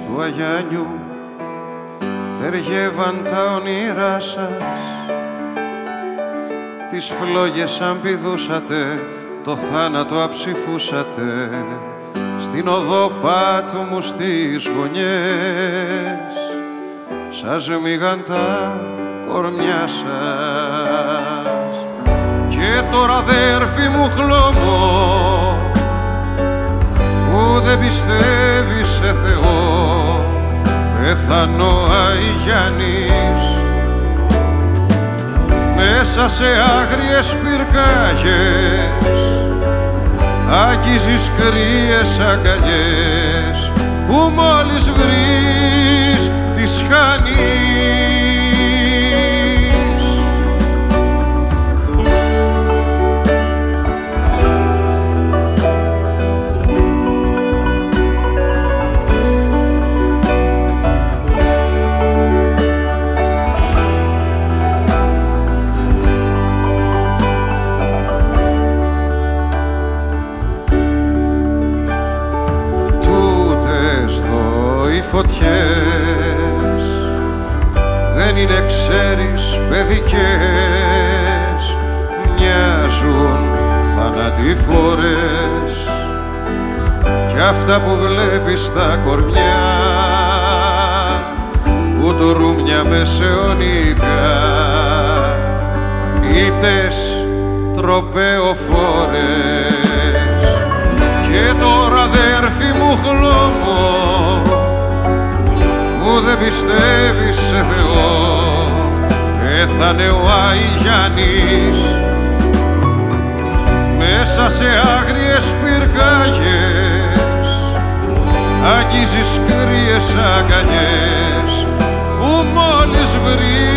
του Αγιάννιου θεριεύαν τα όνειρά σας. Τις φλόγες αν πηδούσατε, το θάνατο αψηφούσατε, στην οδό πάτου μου στις γωνιές σας μίγαν τα κορμιά σας. Και τώρα αδέρφη μου χλωμό που δεν πιστεύει σε Θεό, πέθανε ο Αγιάννης μέσα σε άγριες πυρκάγες, αγγίζεις κρύες αγκαλιές που μόλις βρεις τις χάνεις. Φωτιές δεν είναι, ξέρεις, παιδικές, μοιάζουν θανατηφόρες κι αυτά που βλέπεις στα κορμιά που ντουρούμια μεσαιωνικά, ήτες τροπεοφόρες. Και τώρα αδέρφη μου χλωμό που δεν πιστεύεις σε Θεό, πέθανε ο Αγιάννης μέσα σε άγριες πυρκάγες, αγγίζεις κρύες αγκαλιές που μόλις βρεις